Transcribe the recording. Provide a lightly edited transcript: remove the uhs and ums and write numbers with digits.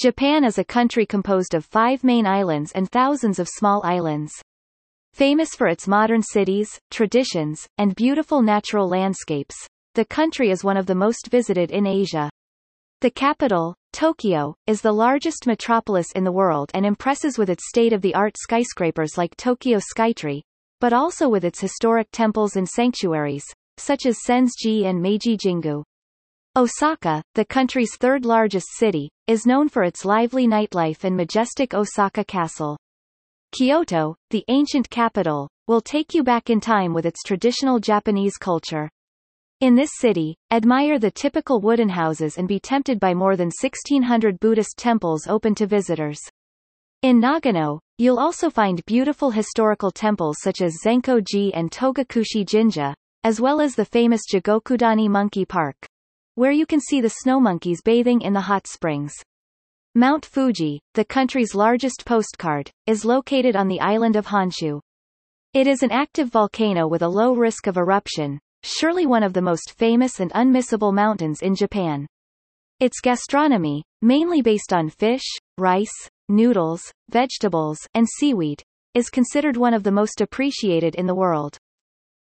Japan is a country composed of 5 main islands and thousands of small islands. Famous for its modern cities, traditions, and beautiful natural landscapes, the country is one of the most visited in Asia. The capital, Tokyo, is the largest metropolis in the world and impresses with its state-of-the-art skyscrapers like Tokyo Skytree, but also with its historic temples and sanctuaries, such as Senji and Meiji Jingu. Osaka, the country's third-largest city, is known for its lively nightlife and majestic Osaka Castle. Kyoto, the ancient capital, will take you back in time with its traditional Japanese culture. In this city, admire the typical wooden houses and be tempted by more than 1,600 Buddhist temples open to visitors. In Nagano, you'll also find beautiful historical temples such as Zenko-ji and Togakushi Jinja, as well as the famous Jigokudani Monkey Park, where you can see the snow monkeys bathing in the hot springs. Mount Fuji, the country's largest postcard, is located on the island of Honshu. It is an active volcano with a low risk of eruption, surely one of the most famous and unmissable mountains in Japan. Its gastronomy, mainly based on fish, rice, noodles, vegetables, and seaweed, is considered one of the most appreciated in the world.